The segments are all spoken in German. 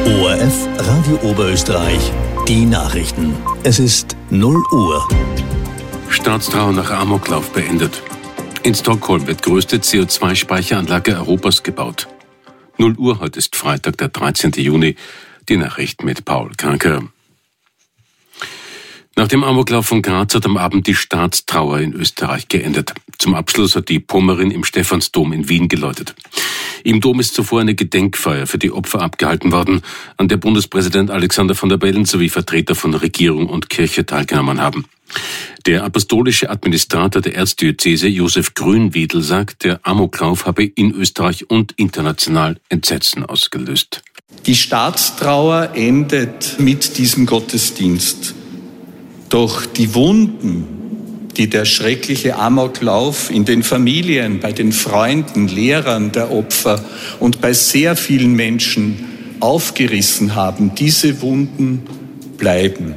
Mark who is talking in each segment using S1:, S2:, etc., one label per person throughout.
S1: ORF Radio Oberösterreich, die Nachrichten. Es ist 0 Uhr.
S2: Staatstrauer nach Amoklauf beendet. In Stockholm wird größte CO2-Speicheranlage Europas gebaut. 0 Uhr, heute ist Freitag, der 13. Juni. Die Nachricht mit Paul Kranker. Nach dem Amoklauf von Graz hat am Abend die Staatstrauer in Österreich geendet. Zum Abschluss hat die Pommerin im Stephansdom in Wien geläutet. Im Dom ist zuvor eine Gedenkfeier für die Opfer abgehalten worden, an der Bundespräsident Alexander Van der Bellen sowie Vertreter von Regierung und Kirche teilgenommen haben. Der apostolische Administrator der Erzdiözese Josef Grünwiedel sagt, der Amoklauf habe in Österreich und international Entsetzen ausgelöst.
S3: Die Staatstrauer endet mit diesem Gottesdienst. Doch die Wunden, die der schreckliche Amoklauf in den Familien, bei den Freunden, Lehrern der Opfer und bei sehr vielen Menschen aufgerissen haben, diese Wunden bleiben.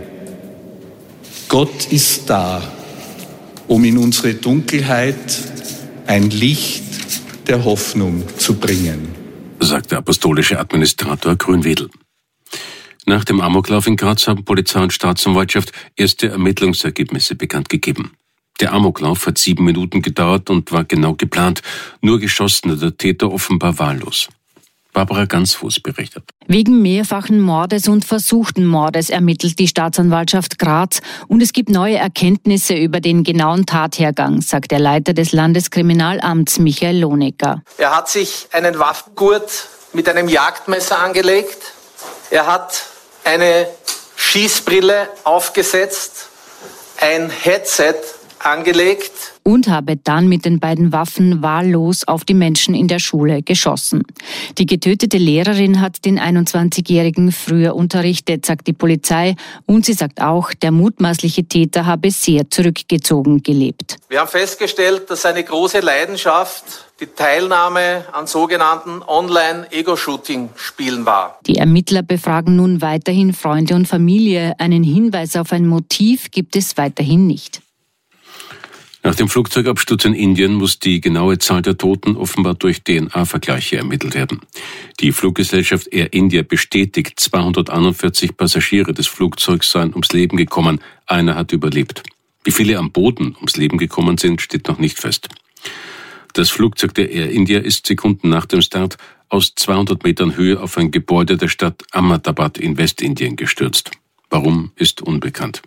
S3: Gott ist da, um in unsere Dunkelheit ein Licht der Hoffnung zu bringen,
S2: sagt der apostolische Administrator Grünwedel. Nach dem Amoklauf in Graz haben Polizei und Staatsanwaltschaft erste Ermittlungsergebnisse bekannt gegeben. Der Amoklauf hat 7 Minuten gedauert und war genau geplant. Nur geschossen hat der Täter offenbar wahllos. Barbara Gansfuß berichtet.
S4: Wegen mehrfachen Mordes und versuchten Mordes ermittelt die Staatsanwaltschaft Graz und es gibt neue Erkenntnisse über den genauen Tathergang, sagt der Leiter des Landeskriminalamts Michael Lohnecker.
S5: Er hat sich einen Waffengurt mit einem Jagdmesser angelegt. Er hat eine Schießbrille aufgesetzt, ein Headset angelegt
S4: und habe dann mit den beiden Waffen wahllos auf die Menschen in der Schule geschossen. Die getötete Lehrerin hat den 21-Jährigen früher unterrichtet, sagt die Polizei, und sie sagt auch, der mutmaßliche Täter habe sehr zurückgezogen gelebt.
S5: Wir haben festgestellt, dass seine große Leidenschaft die Teilnahme an sogenannten Online-Ego-Shooting-Spielen war.
S4: Die Ermittler befragen nun weiterhin Freunde und Familie. Einen Hinweis auf ein Motiv gibt es weiterhin nicht.
S2: Nach dem Flugzeugabsturz in Indien muss die genaue Zahl der Toten offenbar durch DNA-Vergleiche ermittelt werden. Die Fluggesellschaft Air India bestätigt, 241 Passagiere des Flugzeugs seien ums Leben gekommen. Einer hat überlebt. Wie viele am Boden ums Leben gekommen sind, steht noch nicht fest. Das Flugzeug der Air India ist Sekunden nach dem Start aus 200 Metern Höhe auf ein Gebäude der Stadt Ahmedabad in Westindien gestürzt. Warum, ist unbekannt.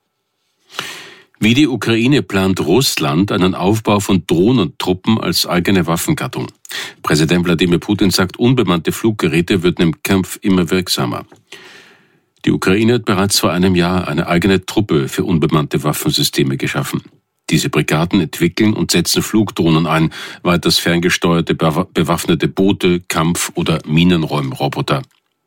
S2: Wie die Ukraine plant Russland einen Aufbau von Drohnentruppen als eigene Waffengattung. Präsident Wladimir Putin sagt, unbemannte Fluggeräte würden im Kampf immer wirksamer. Die Ukraine hat bereits vor einem Jahr eine eigene Truppe für unbemannte Waffensysteme geschaffen. Diese Brigaden entwickeln und setzen Flugdrohnen ein, weiters ferngesteuerte bewaffnete Boote, Kampf- oder Minenräumroboter.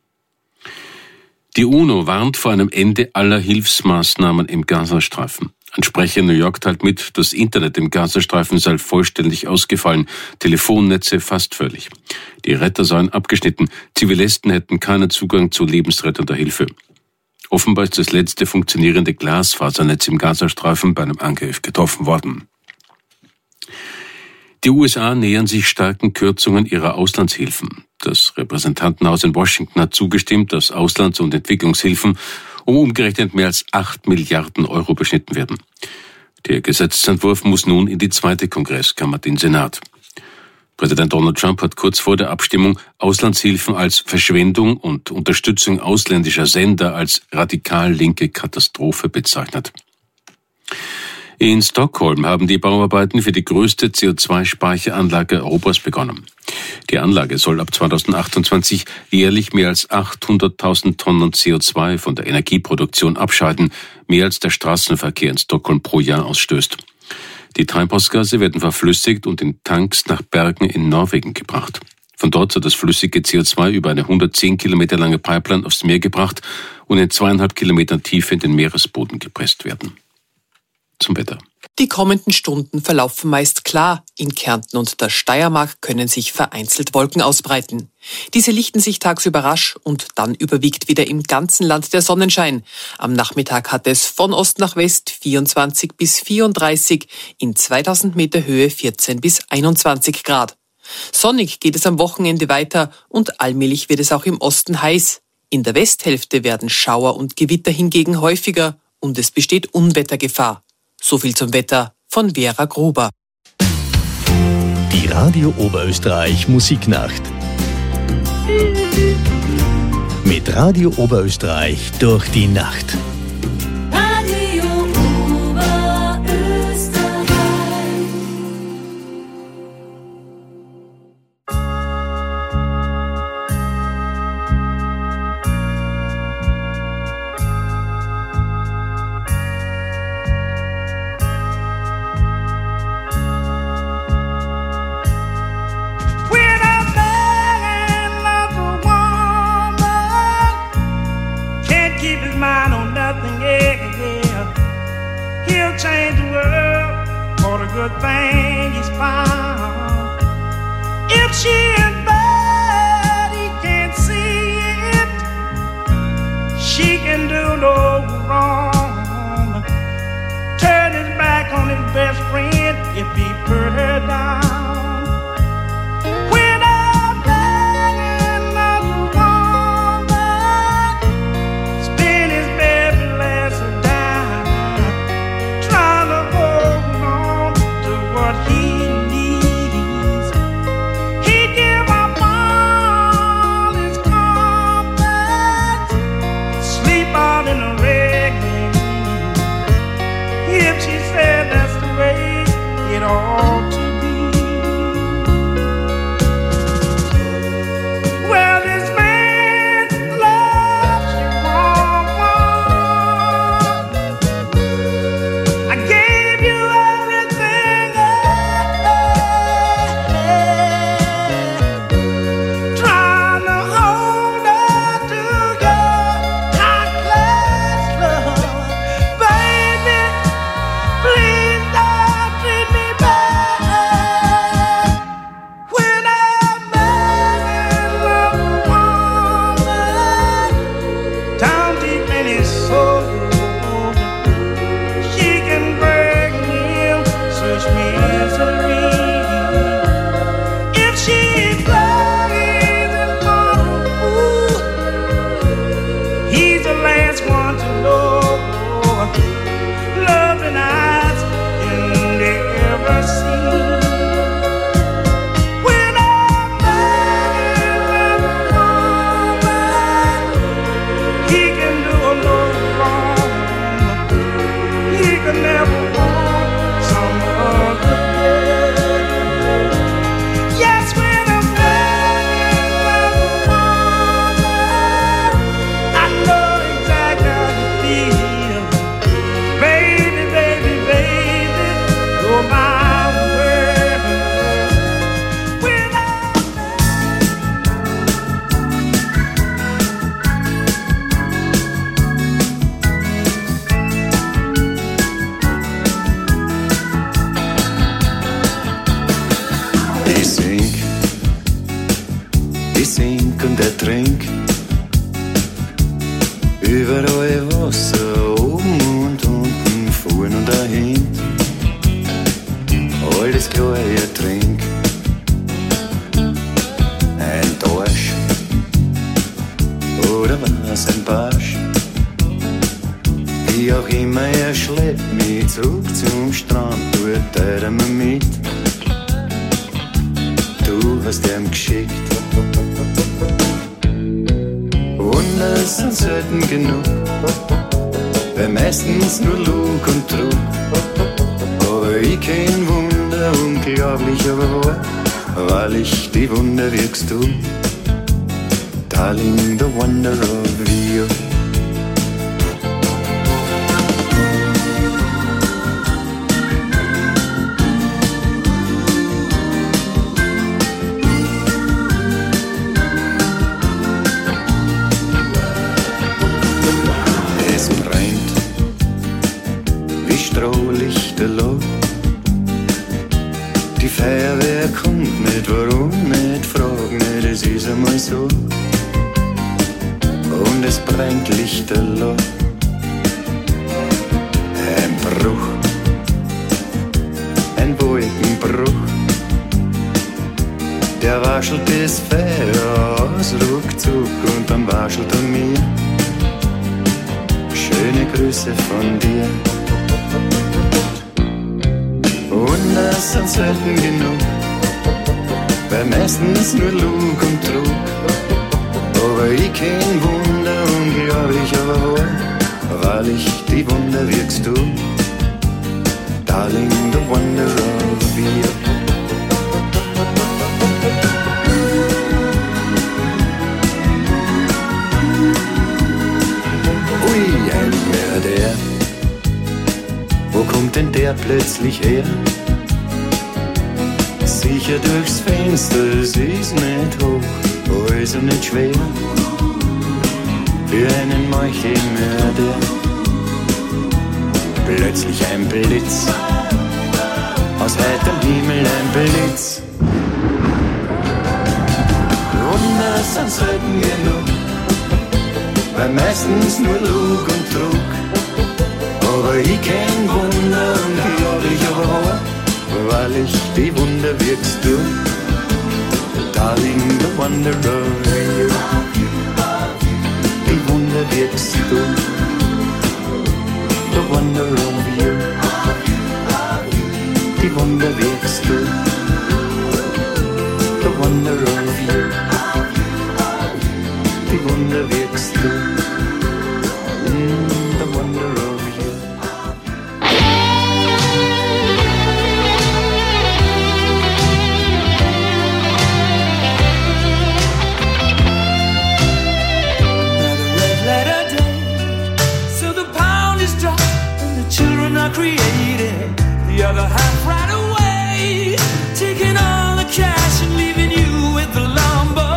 S2: Die UNO warnt vor einem Ende aller Hilfsmaßnahmen im Gazastreifen. Ein Sprecher in New York teilt mit, das Internet im Gazastreifen sei vollständig ausgefallen, Telefonnetze fast völlig. Die Retter seien abgeschnitten, Zivilisten hätten keinen Zugang zu lebensrettender Hilfe. Offenbar ist das letzte funktionierende Glasfasernetz im Gazastreifen bei einem Angriff getroffen worden. Die USA nähern sich starken Kürzungen ihrer Auslandshilfen. Das Repräsentantenhaus in Washington hat zugestimmt, dass Auslands- und Entwicklungshilfen um umgerechnet mehr als 8 Milliarden Euro beschnitten werden. Der Gesetzentwurf muss nun in die zweite Kongresskammer, den Senat. Präsident Donald Trump hat kurz vor der Abstimmung Auslandshilfen als Verschwendung und Unterstützung ausländischer Sender als radikal linke Katastrophe bezeichnet. In Stockholm haben die Bauarbeiten für die größte CO2-Speicheranlage Europas begonnen. Die Anlage soll ab 2028 jährlich mehr als 800.000 Tonnen CO2 von der Energieproduktion abscheiden, mehr als der Straßenverkehr in Stockholm pro Jahr ausstößt. Die Treibhausgase werden verflüssigt und in Tanks nach Bergen in Norwegen gebracht. Von dort soll das flüssige CO2 über eine 110 Kilometer lange Pipeline aufs Meer gebracht und in 2,5 Kilometern Tiefe in den Meeresboden gepresst werden. Zum Wetter.
S6: Die kommenden Stunden verlaufen meist klar. In Kärnten und der Steiermark können sich vereinzelt Wolken ausbreiten. Diese lichten sich tagsüber rasch und dann überwiegt wieder im ganzen Land der Sonnenschein. Am Nachmittag hat es von Ost nach West 24 bis 34, in 2000 Meter Höhe 14 bis 21 Grad. Sonnig geht es am Wochenende weiter und allmählich wird es auch im Osten heiß. In der Westhälfte werden Schauer und Gewitter hingegen häufiger und es besteht Unwettergefahr. So viel zum Wetter von Vera Gruber.
S1: Die Radio Oberösterreich Musiknacht. Mit Radio Oberösterreich durch die Nacht.
S7: Good thing he's found. If she is bad, he can't see it. She can do no wrong. Turn his back on his best friend if he put her down. When I'm begging another woman, spin his baby last down, trying to hold on what he needs. He give up all his comfort, sleep out in the rain. If she said that's the way it ought to be. Well, this man loves you, woman. I gave you everything. Trying to hold on to your tight love, baby. Please don't treat me bad. When I'm in love with a woman, down deep in his soul, she can break him such misery. If she plays him for a fool, he's the last one to know. Loving eyes you never see. When I'm in love with a woman, he can do no wrong. He can never want some other girl. Yes, when I'm in love with a woman, I know exactly how you feel. Baby, baby, baby, you're my world. When
S8: Ich sink und trink. Überall Wasser, oben und unten, vorn und dahin. Alles klar, ich trink. Ein Dorsch oder was, ein Barsch. Wie auch immer, er schleppt mich zurück zum Strand, tut er mir mit. Du hast ihm geschickt. Wunder sind selten genug, weil meistens nur Lug und Trug. Aber ich kenn Wunder unglaublich, aber wahr, weil ich die Wunder wirkst du. Darling, the wonder of you. Strohlichterloh. Die Feuerwehr kommt nicht, warum nicht, frag nicht, es ist einmal so. Und es brennt Lichterloh. Ein Bruch, ein Wolkenbruch. Der waschelt das Feuer aus, ruckzuck, und dann waschelt mir. Schöne Grüße von dir. Wunder sind selten genug, weil meistens nur Lug und Trug. Aber ich kenn Wunder unglaublich, aber wahr, wahrlich die Wunder wirkst du. Darling, the wonder of you. Ui, ein Milliardär. Wo kommt denn der plötzlich her? Sicher durchs Fenster, es ist nicht hoch, also nicht schwer. Für einen Meuchelmörder. Plötzlich ein Blitz, aus heiterem Himmel ein Blitz. Wunder sind selten genug, weil meistens nur Lug und Trug. Aber ich kenn Wunder unglaublich, aber wahr, wahrlich die Wunder wirkst du. Darling, the wonder of you. Die Wunder wirkst du. The wonder of you. Die Wunder wirkst du. The wonder of you. Die Wunder wirkst du. The wonder of you.
S7: Created the other half right away, taking all the cash and leaving you with the lumber.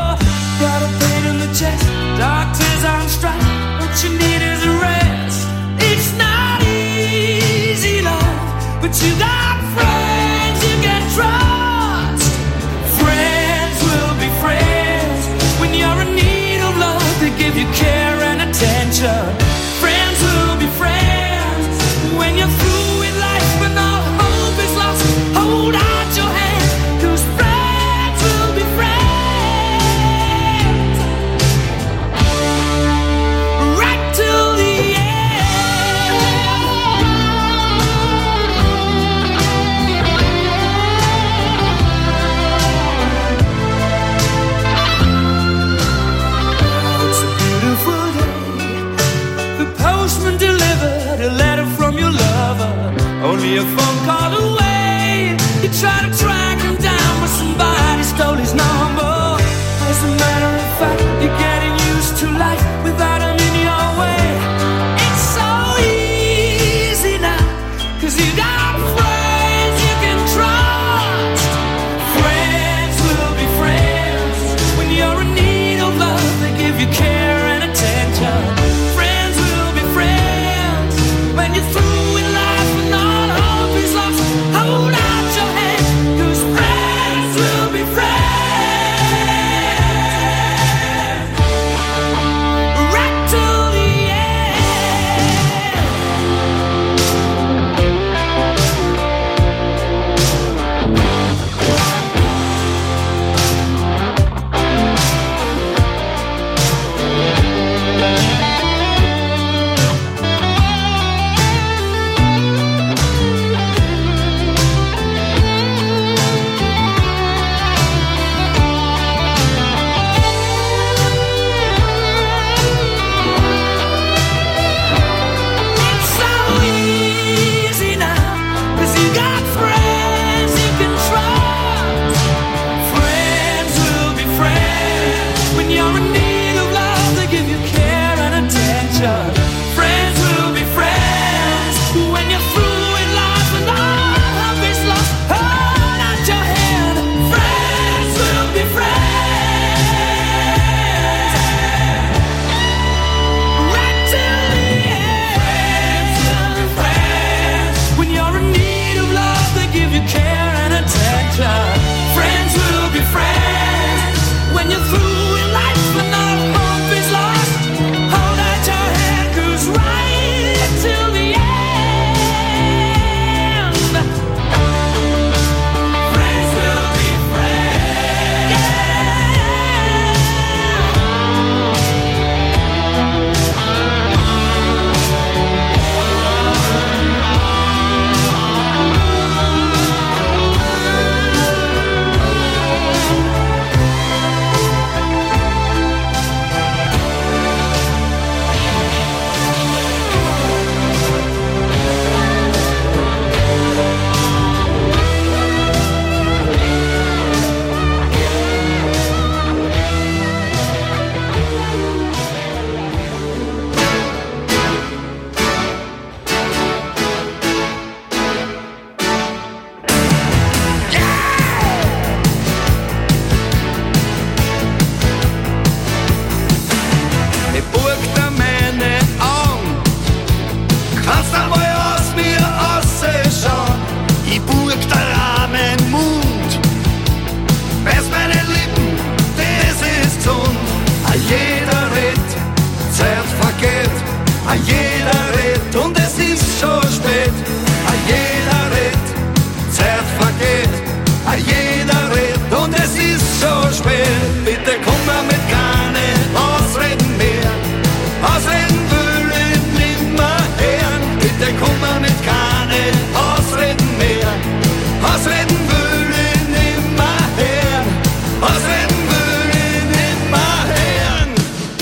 S8: jeder redet und es ist schon spät. Jeder redet, Zeit vergeht. Jeder redet und es ist schon spät. Bitte komm mal mit keine Ausreden mehr. Ausreden will ich nimmer hören. Bitte komm mal mit keine Ausreden mehr. Ausreden will ich nimmer hören. Ausreden will ich nimmer hören.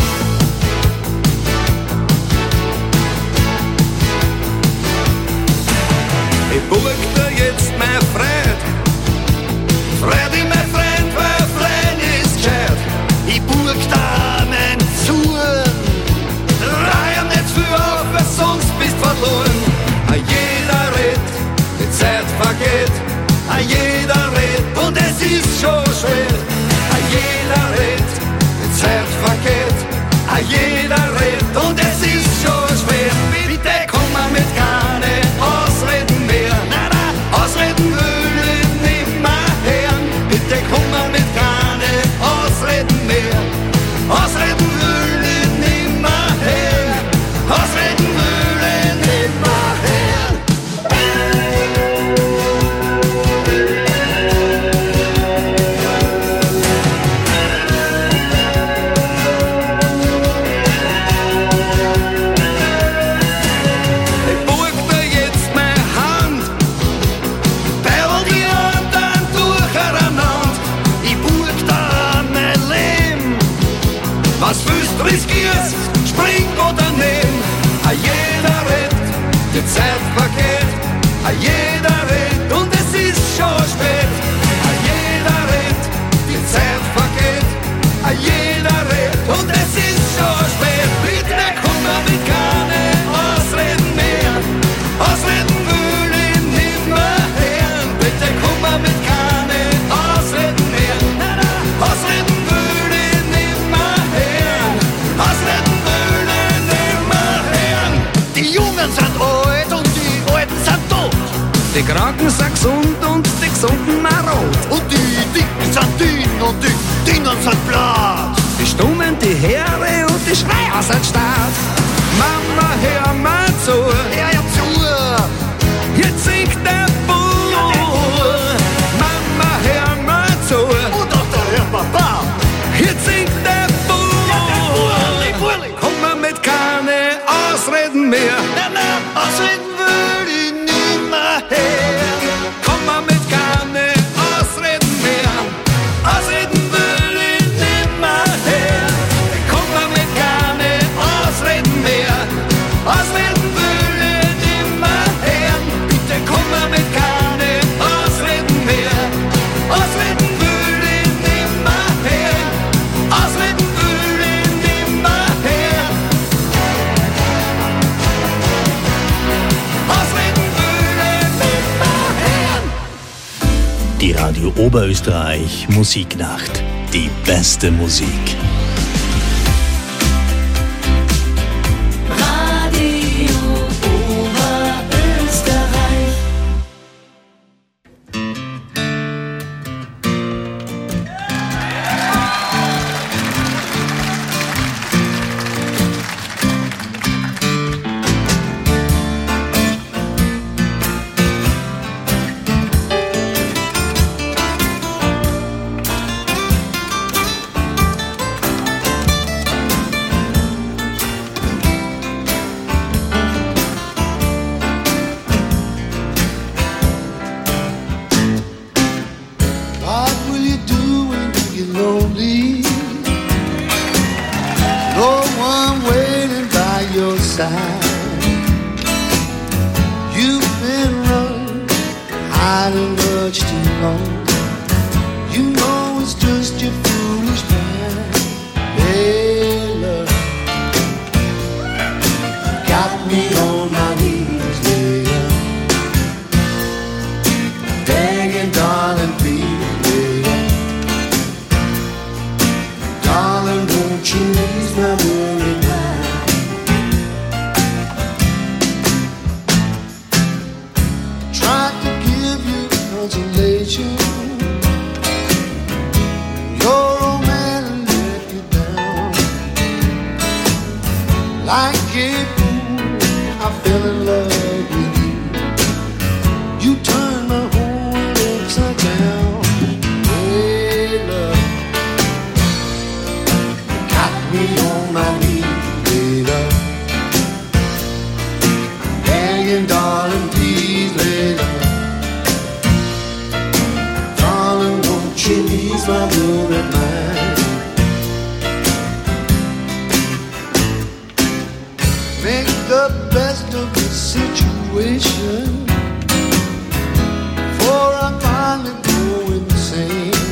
S8: Ich burg dir jetzt mein Freund. Freddy, mein Freund, weil Freund ist gescheit. Ich burg da mein Zuhören. Reihe nicht viel auf, weil sonst bist verloren. Jeder redet, die Zeit vergeht. Jeder redet und es ist schon spät. Jeder redet, die Zeit vergeht. Jeder redet und es ist schon spät. Bitte komm mal mit keine Ausreden mehr. Nein, nein, Ausreden will ich nimmer hören. Bitte komm mal mit keine Ausreden mehr. Ausreden will ich nimmer hören. Ausreden will ich nimmer hören. Ich burg dir jetzt meine Hand, peil die anderen durcheinander. Ich burg da mein Leben. Was willst du riskierst, spring oder nehm. Jeder redet, die Zeit vergeht. Jeder redet und es ist schon spät. Jeder redet, die Zeit vergeht. Jeder redet und es ist schon spät. Bitte komm mal mit keine Ausreden mehr. Ausreden will ich nimmer hören. Bitte komm mal mit keine Ausreden mehr. Ausreden will ich nimmer hören. Ausreden will ich nimmer hören. Die Jungen sind alt und die Alten sind tot. Die Kranken sind gesund und die Gesunden marot. Und die Dicken sind dünn und die Dünnen sind blatt. Die Stummen, die Heere und die Schreier sind stark. Mama, hör mal zu. Hör zu. Jetzt singt der Bur. Mama, hör mal zu. Und auch der Herr Papa. Jetzt singt der Bur. Komm mal mit keine Ausreden mehr. Ausreden will ich nimmer hören. Komm mal mit keine Ausreden mehr. Ausreden will ich nimmer hören. Komm mal mit keine Ausreden mehr. Ausreden will ich nimmer hören. Bitte komm mal mit keine Ausreden mehr. Ausreden will ich nimmer hören. Ausreden will ich nimmer hören. Ausreden will ich nimmer hören.
S1: Die Radio Oberösterreich Musiknacht. Die beste Musik.
S9: Radio Oberösterreich.
S8: What will you do when you get lonely? No one waiting by your side. You've been running, hiding much too long. You know it's just your foolish mind. Hey, love, got me on my knees, yeah. Begging, darling, please, yeah. Darling, won't you ease my worry mind? Tried to give you consolation. Your old man let you down. Like a fool me on my knees, love. Begging, darling, please, love. Darling, won't you ease my worried mind? Make the best of the situation, for I finally go insane.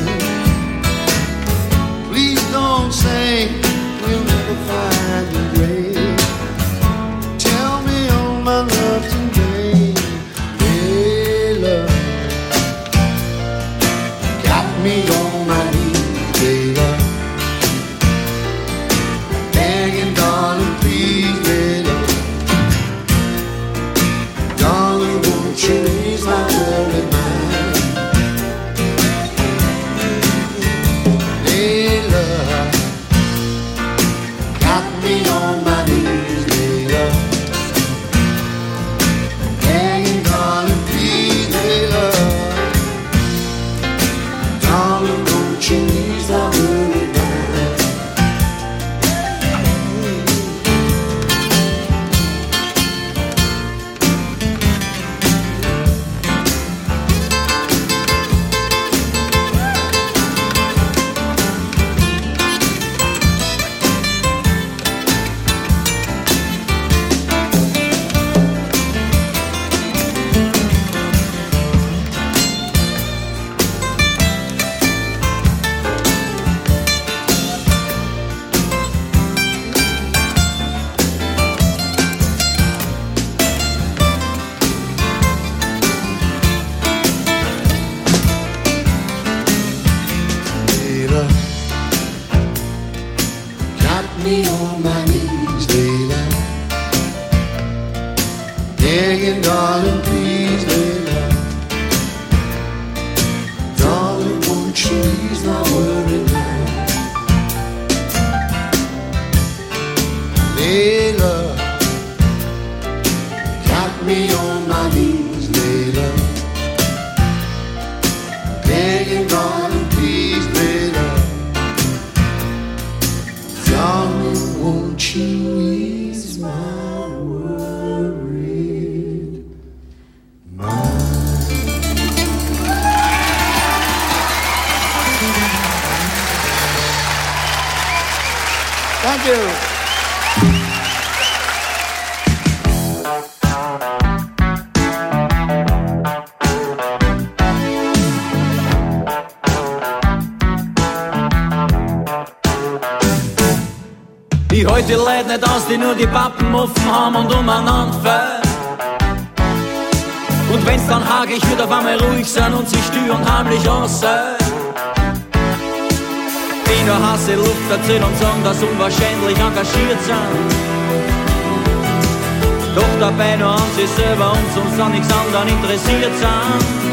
S8: Please don't say we'll never find a grave. Tell me all my love today, hey love. Got me on my knees, hey love. Begging, darling, please, hey love. Darling, won't you ease my worried mind? Hey love, got me on my knees, hey love. Begging, darling, please, hey love. Darling, won't you ease my worried mind? Layla, got me on my knees, Layla. Begging, darling, please, Layla. Darling, won't you ease my worried mind? Layla, got me on my knees, Layla. Begging, darling, please, Layla. Darling, won't you ease my worried mind? Thank you.
S10: Ich halte die Leute nicht aus, die nur die Pappen offen haben und umeinander fallen. Und wenn's dann hagelt, ich wird auf einmal ruhig sein und sich still und heimlich aussehen. Die nur heiße Luft erzählen und sagen, dass sie unwahrscheinlich engagiert sind. Doch dabei nur an sich selber und sonst an nichts anderes interessiert sind.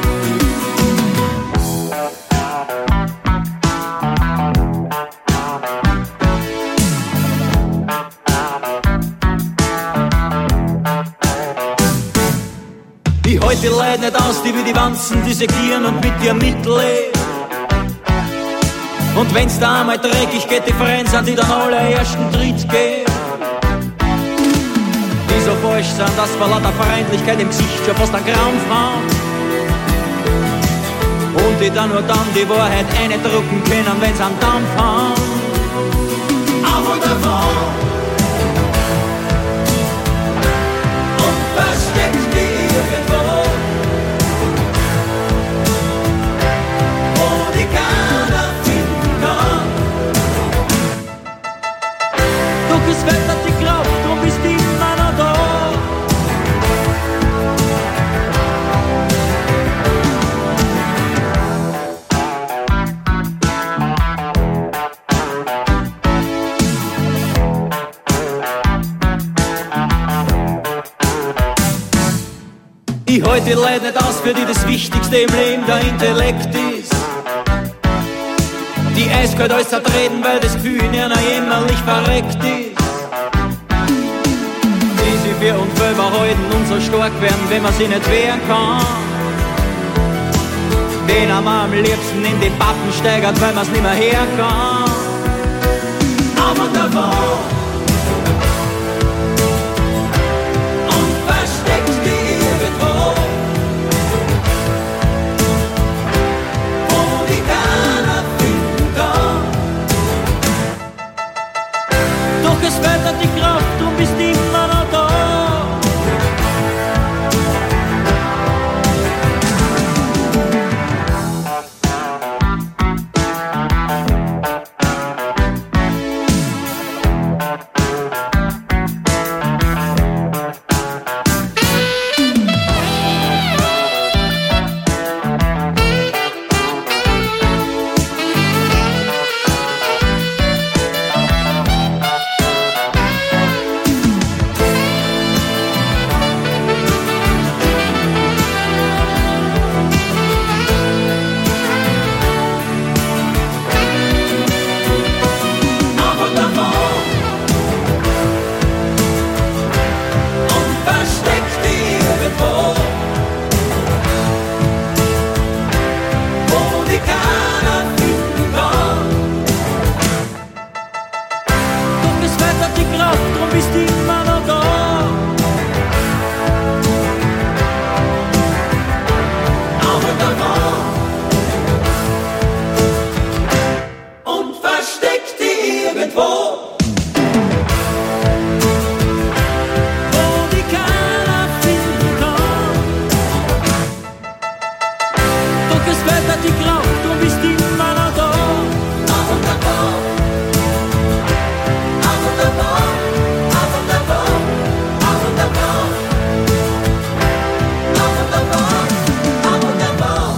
S10: Ich halte die Leute nicht aus, die wie die Wanzen dissekieren und mit dir mitleben. Und wenn's da einmal dreckig geht, die Vereine sind, die dann alle ersten Tritt gehen. Die so falsch sind, dass vor lauter Feindlichkeit im Gesicht schon fast ein Grauen fahren. Und die dann nur dann die Wahrheit eindrucken können, wenn's einen Dampf haben. Auf und davon! Und versteckt die irgendwo, wo die keiner finden kann. Doch es verändert die Kraft, drum bist immer noch da. Ich halte die Leute nicht aus, für die das Wichtigste im Leben der Intellekt ist. Die eiskalt alles zertreten, weil das Gefühl in ihrer jämmerlich verreckt ist. Die sich für uns selber halten und so stark werden, wenn man sie nicht wehren kann. Den am liebsten in den Pappen steigert, weil man's nicht mehr her kann. Aber bist immer noch da. Auf und davon. Und versteck dich irgendwo. Die Kraft, du bist immer noch da. Auf und davon, auf und davon, auf und davon, auf und davon, auf und davon, auf und davon.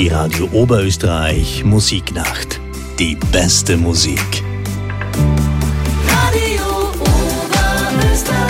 S1: Die Radio Oberösterreich Musiknacht. Die beste Musik.
S9: Radio Oberösterreich.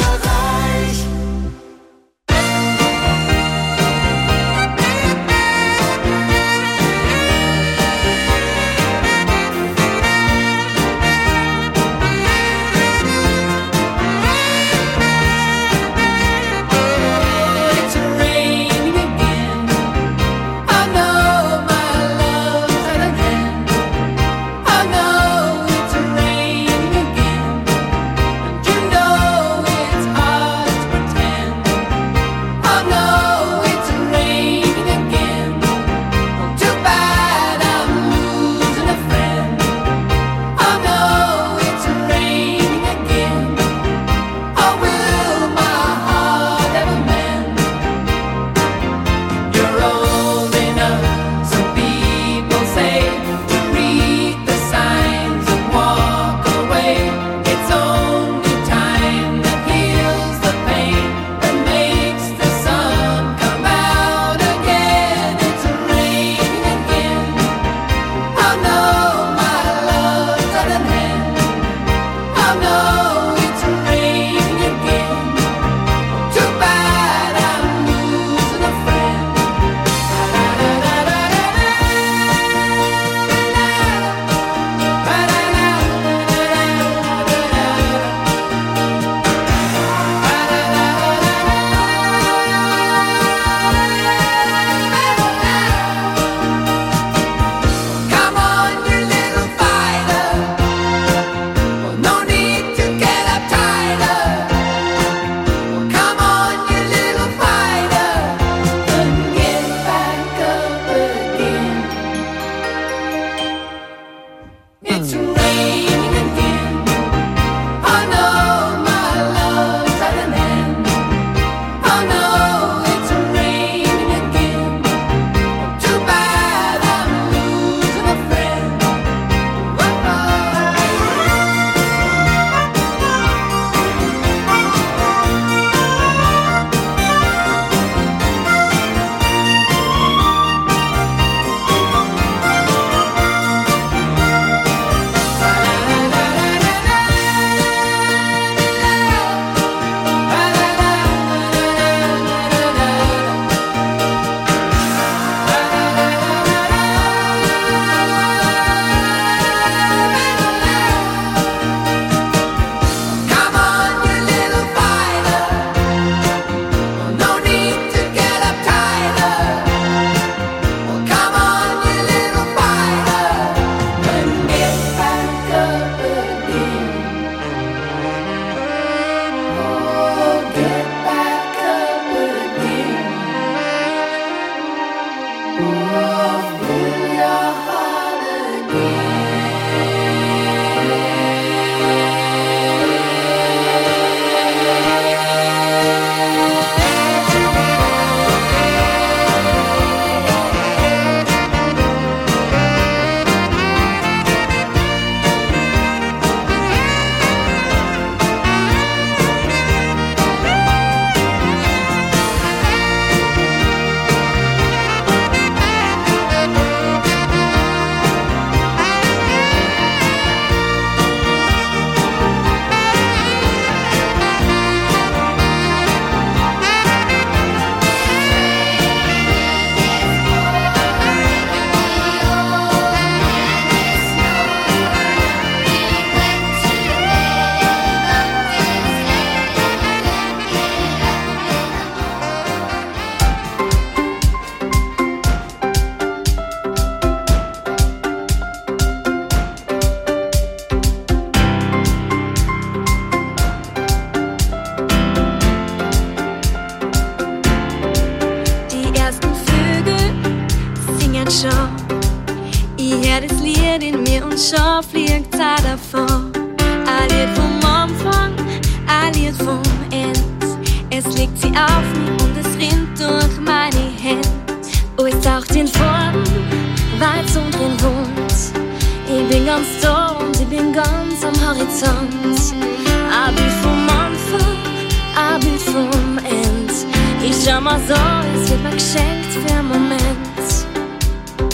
S11: schon fliegt Zeit davon. Ein Lied vom Anfang, ein Lied vom End. Es legt sie auf mich und es rinnt durch meine Hände. Alles taucht in Form, weit zum drin wohnt. Ich bin ganz da und ich bin ganz am Horizont. Ein Bild vom Anfang, ein Bild vom End. Ich schau mal so, es wird mir geschenkt für einen Moment.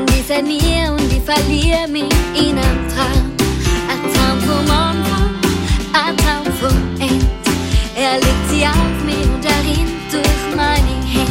S11: Und ich seh nie und ich verliere mich in einem Traum. Ein Traum vom Anfang, ein Traum vom End. Er legt sie auf mich und er rinnt durch meine Hände.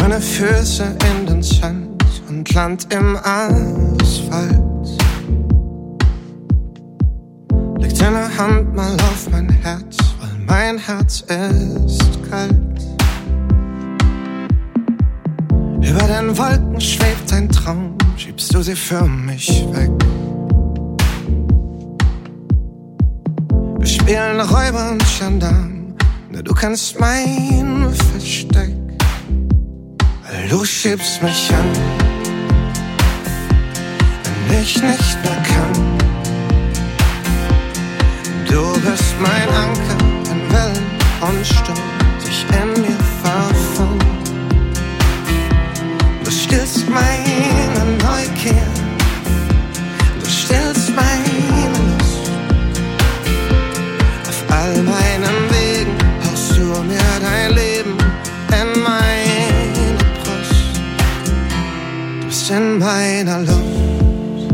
S12: Meine Füße in den Sand und Land im Asphalt. Leg deine Hand mal auf mein Herz, weil mein Herz ist kalt. Über den Wolken schwebt ein Traum, schiebst du sie für mich weg. Wir spielen Räuber und Gendarm, ne, du kennst mein Versteck. Weil du schiebst mich an, wenn ich nicht mehr kann. Du bist mein Anker, wenn Wellen und Sturm sich in mir verfangen. Du stillst meine Neugier, du stillst meine Lust. Auf all meinen Wegen haust du mir dein Leben in meine Brust. Du bist in meiner Luft,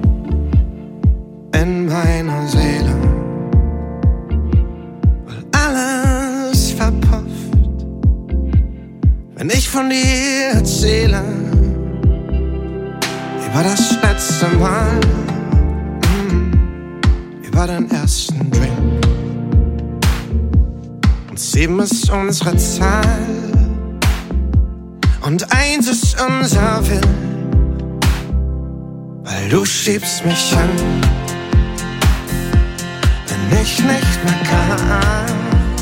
S12: in meiner Seele. Weil alles verpufft, wenn ich von dir erzähle. Über das letzte Mal, über den ersten Drink. Und 7 ist unsere Zahl und 1 ist unser Will. Weil du schiebst mich an, wenn ich nicht mehr kann.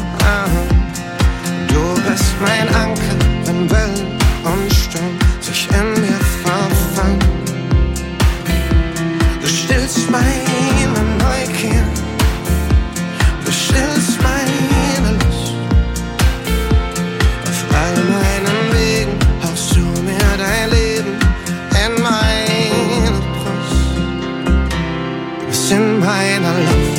S12: Du bist mein Anker, wenn Wellen und Sturm sich in mir verfangen. Du stillst meine Neugier, du stillst meine Lust. Auf all meinen Wegen haust du mir dein Leben in meine Brust. Du bist in meiner Luft.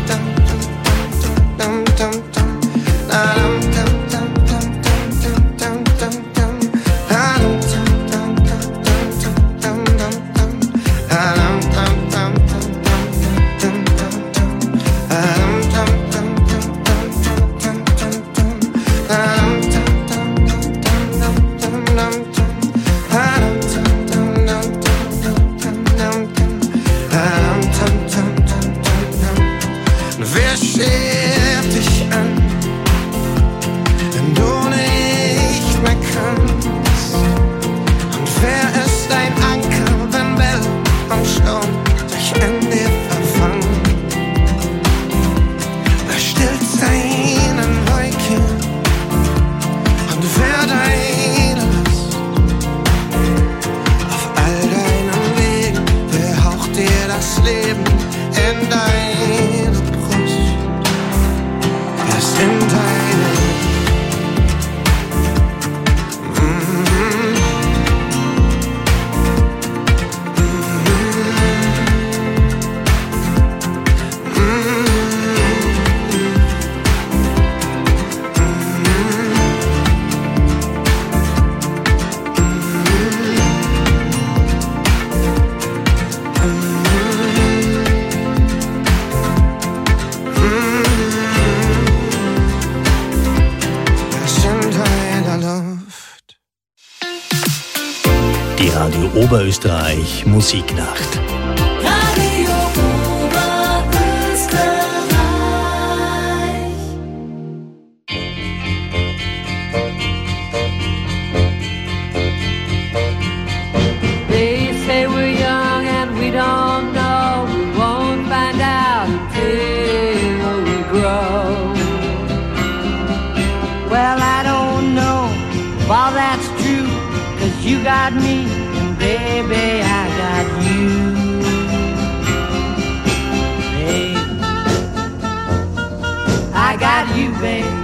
S1: Oberösterreich Musiknacht.
S9: Radio Oberösterreich.
S13: They say we're young and we don't know. We won't find out until we grow. Well, I don't know if all that's true, 'cause you got me. Baby, I got you, babe. I got you, babe.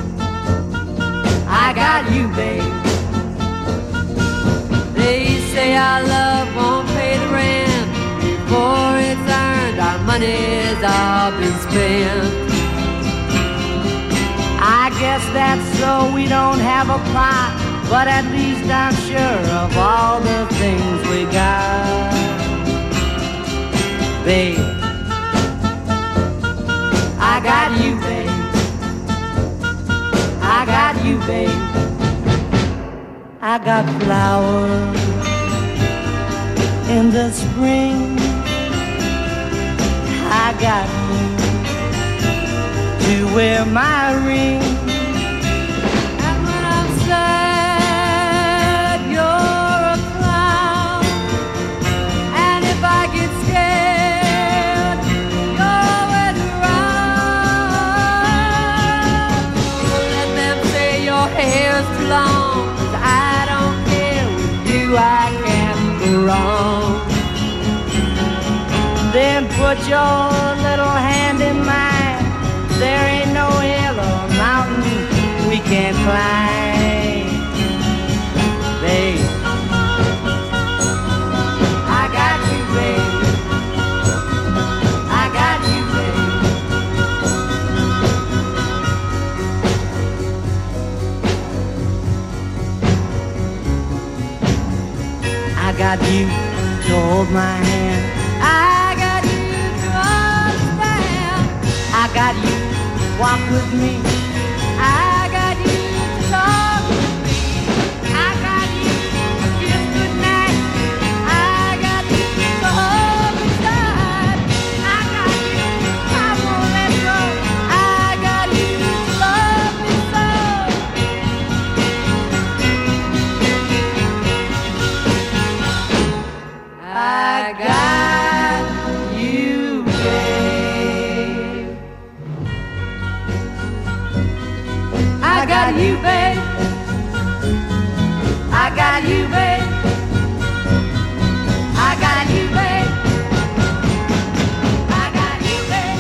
S13: I got you, babe. They say our love won't pay the rent before it's earned. Our money's all been spent. I guess that's so we don't have a plot, but at least I'm sure of all the things we got. Babe, I got you, babe. I got you, babe. I got flowers in the spring. I got you to wear my ring. And when I'm sad, you're a clown. And if I get scared, you're always around. So let them say your hair's too long, 'cause I don't care. With you I can't go wrong. Then put your little hand in mine. There ain't no hill or mountain we can't climb, babe. I got you, babe. I got you, babe. I got you to hold my hand. I got you, walk with me. I got you, talk with me. I got you, kiss goodnight. I got you, to hold me tight. I got you, I won't let go. I got you, love me so. I got you, babe. I got you, babe. I got you, babe. I got you, babe. I got you, babe.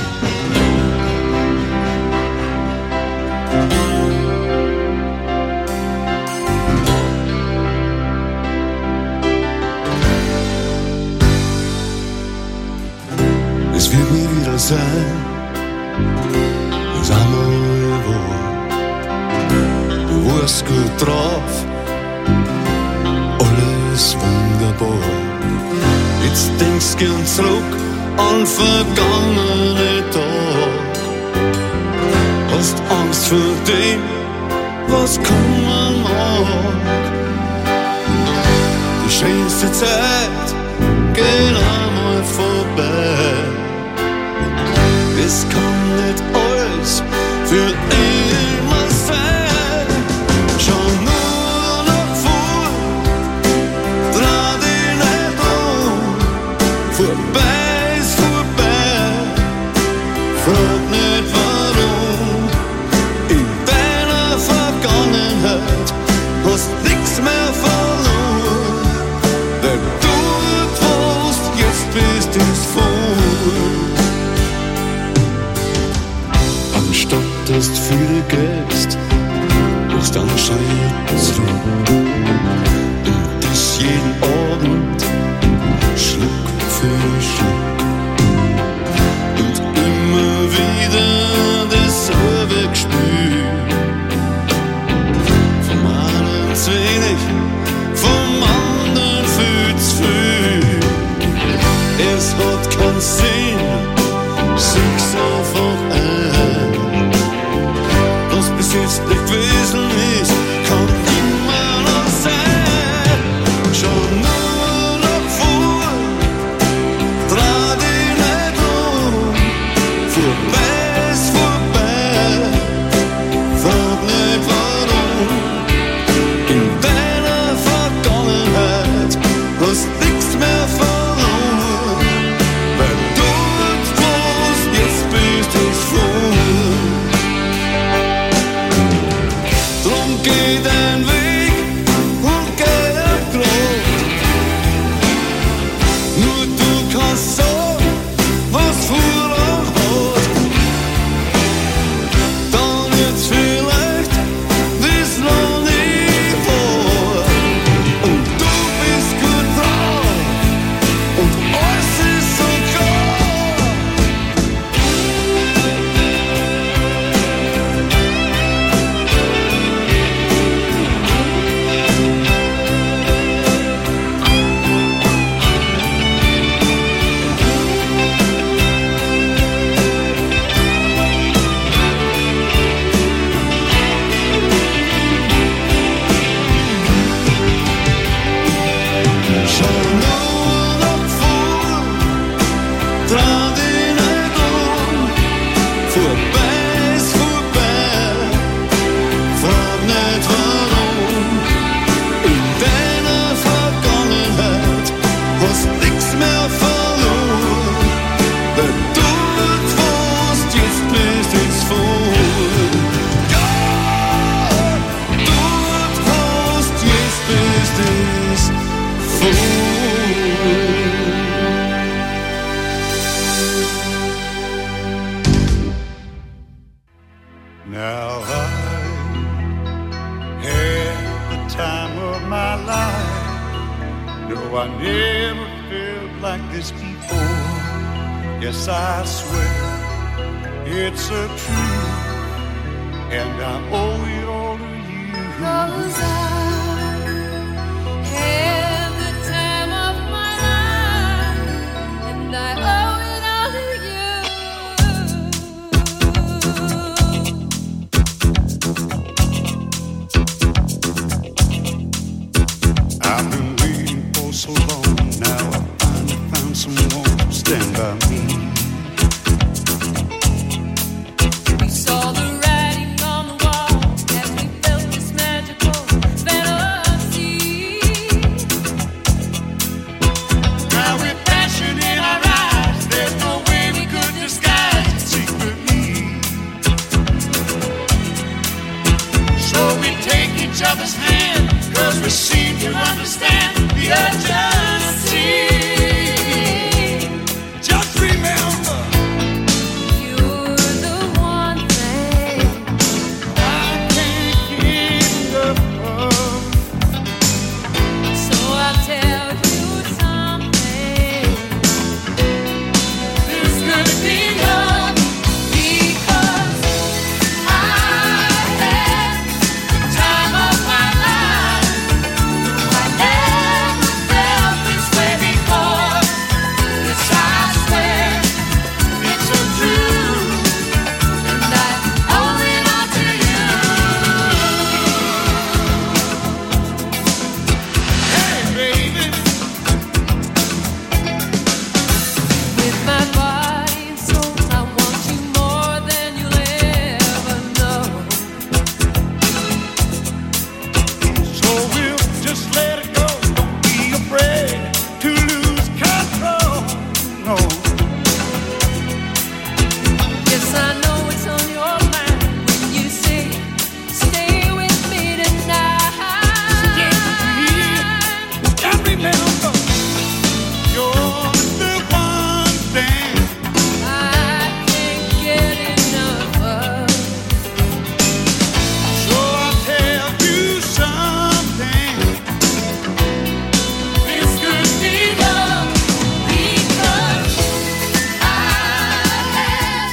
S8: Es wird nie wieder sein, was einmal war. Du warst gut drauf, alles wunderbar. Jetzt denkst du gern zurück an vergangene Tage. Hast Angst vor dem, was kommen mag. Die schönste Zeit geht einmal vorbei. Es kann nicht alles für immer sein. Schau nur nach vor, dreh dich nicht um. Vorbei ist vorbei, frag nicht warum. In deiner Vergangenheit hast nix mehr verloren. Weil dort, wo du jetzt bist, ist vor. Anstatt dass du viel gehst, machst anscheinend zurück. Und das jeden Abend, Schluck für Schluck. Und immer wieder dasselbe Gespür. Vom einen zu wenig, vom anderen viel zu viel. Es hat keinen Sinn, sieh's einfach ein. Was bis jetzt nicht gewesen ist, kann immer noch sein. Schau nur nach vor, dreh dich nicht um. Vorbei ist vorbei, frag nicht warum. In deiner Vergangenheit hast nix mehr verloren. Weil dort, wo du jetzt bist, ist vor. Drum geh dein Weg und geh grad. Nur du kannst sagen, was Vorrang hat. Dann wird's vielleicht, wie's noch nie war. Und du bist gut drauf und alles ist so klar. nicht warum. In deiner Vergangenheit hast nix mehr verloren. Weil dort, wo du jetzt bist, ist vor. Ja, dort, wo du jetzt bist, ist vor. Now I had the time of my life. No, I never felt like this before. Yes, I swear it's a truth, and I owe it all to you.
S11: 'Cause I had the time of my life, and I owe it all to you.
S8: I've been waiting for so long. Now I finally found someone to stand by me.
S11: We saw the writing on the wall as we felt this magical fantasy.
S8: Now with passion in our eyes, there's no way we could disguise it secretly. So we take each other's hand, 'cause we seem to understand the urgency. Just remember,
S11: You're the one thing
S8: I can't get enough of.
S11: So I'll tell you something.
S8: This could be love,
S11: Because I had the time of my life. I never felt this way before. Yes, I swear
S8: it's a truth.
S11: and I owe it all to you.
S8: Hey, baby.
S11: With my body and soul, I want you more than you'll ever know.
S8: So we'll just let it go. Don't be afraid to lose control. No.
S11: Yes, I know it's on your mind when you say, stay with me tonight.
S8: And remember, you're the one thing
S11: I can't get enough of.
S8: So I'll tell you something.
S11: This could be love because I had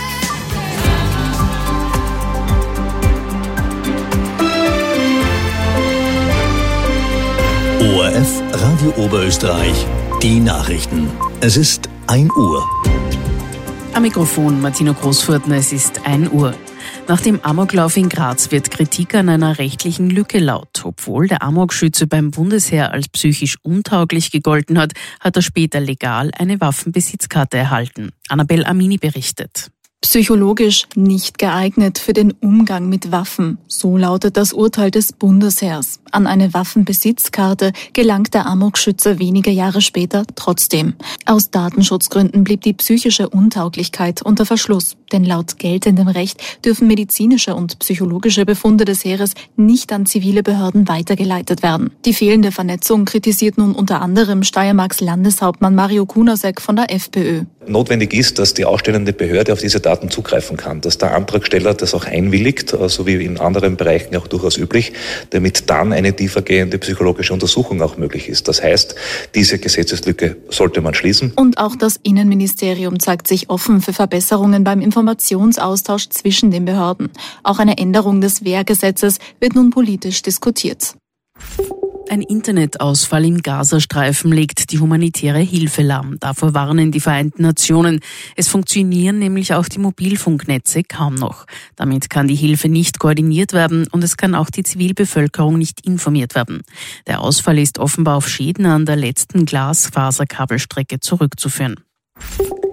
S1: ORF Radio Oberösterreich, die Nachrichten. Es ist 1 Uhr.
S14: Am Mikrofon Martina Großfurtner, es ist 1 Uhr. Nach dem Amoklauf in Graz wird Kritik an einer rechtlichen Lücke laut. Obwohl der Amokschütze beim Bundesheer als psychisch untauglich gegolten hat, hat er später legal eine Waffenbesitzkarte erhalten. Annabel Amini berichtet.
S15: Psychologisch nicht geeignet für den Umgang mit Waffen. So lautet das Urteil des Bundesheers. An eine Waffenbesitzkarte gelangt der Amokschütze wenige Jahre später trotzdem. Aus Datenschutzgründen blieb die psychische Untauglichkeit unter Verschluss. Denn laut geltendem Recht dürfen medizinische und psychologische Befunde des Heeres nicht an zivile Behörden weitergeleitet werden. Die fehlende Vernetzung kritisiert nun unter anderem Steiermarks Landeshauptmann Mario Kunasek von der FPÖ.
S16: Notwendig ist, dass die ausstellende Behörde auf diese Daten zugreifen kann, dass der Antragsteller das auch einwilligt, so wie in anderen Bereichen auch durchaus üblich, damit dann eine tiefergehende psychologische Untersuchung auch möglich ist. Das heißt, diese Gesetzeslücke sollte man schließen.
S15: Und auch das Innenministerium zeigt sich offen für Verbesserungen beim Informationsaustausch zwischen den Behörden. Auch eine Änderung des Wehrgesetzes wird nun politisch diskutiert.
S14: Ein Internetausfall im Gazastreifen legt die humanitäre Hilfe lahm. Davor warnen die Vereinten Nationen. Es funktionieren nämlich auch die Mobilfunknetze kaum noch. Damit kann die Hilfe nicht koordiniert werden und es kann auch die Zivilbevölkerung nicht informiert werden. Der Ausfall ist offenbar auf Schäden an der letzten Glasfaserkabelstrecke zurückzuführen.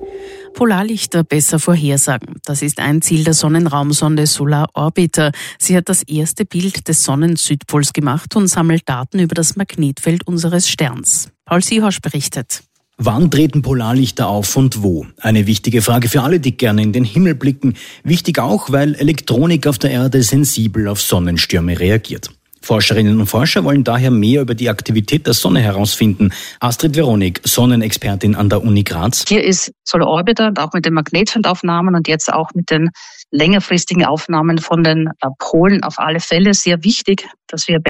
S14: Polarlichter besser vorhersagen. Das ist ein Ziel der Sonnenraumsonde Solar Orbiter. Sie hat das erste Bild des Sonnensüdpols gemacht und sammelt Daten über das Magnetfeld unseres Sterns. Paul Siehosch berichtet.
S17: Wann treten Polarlichter auf und wo? Eine wichtige Frage für alle, die gerne in den Himmel blicken. Wichtig auch, weil Elektronik auf der Erde sensibel auf Sonnenstürme reagiert. Forscherinnen und Forscher wollen daher mehr über die Aktivität der Sonne herausfinden. Astrid Veronik, Sonnenexpertin an der Uni Graz.
S18: Hier ist Solar Orbiter, auch mit den Magnetfeldaufnahmen und jetzt auch mit den längerfristigen Aufnahmen von den Polen auf alle Fälle sehr wichtig, dass wir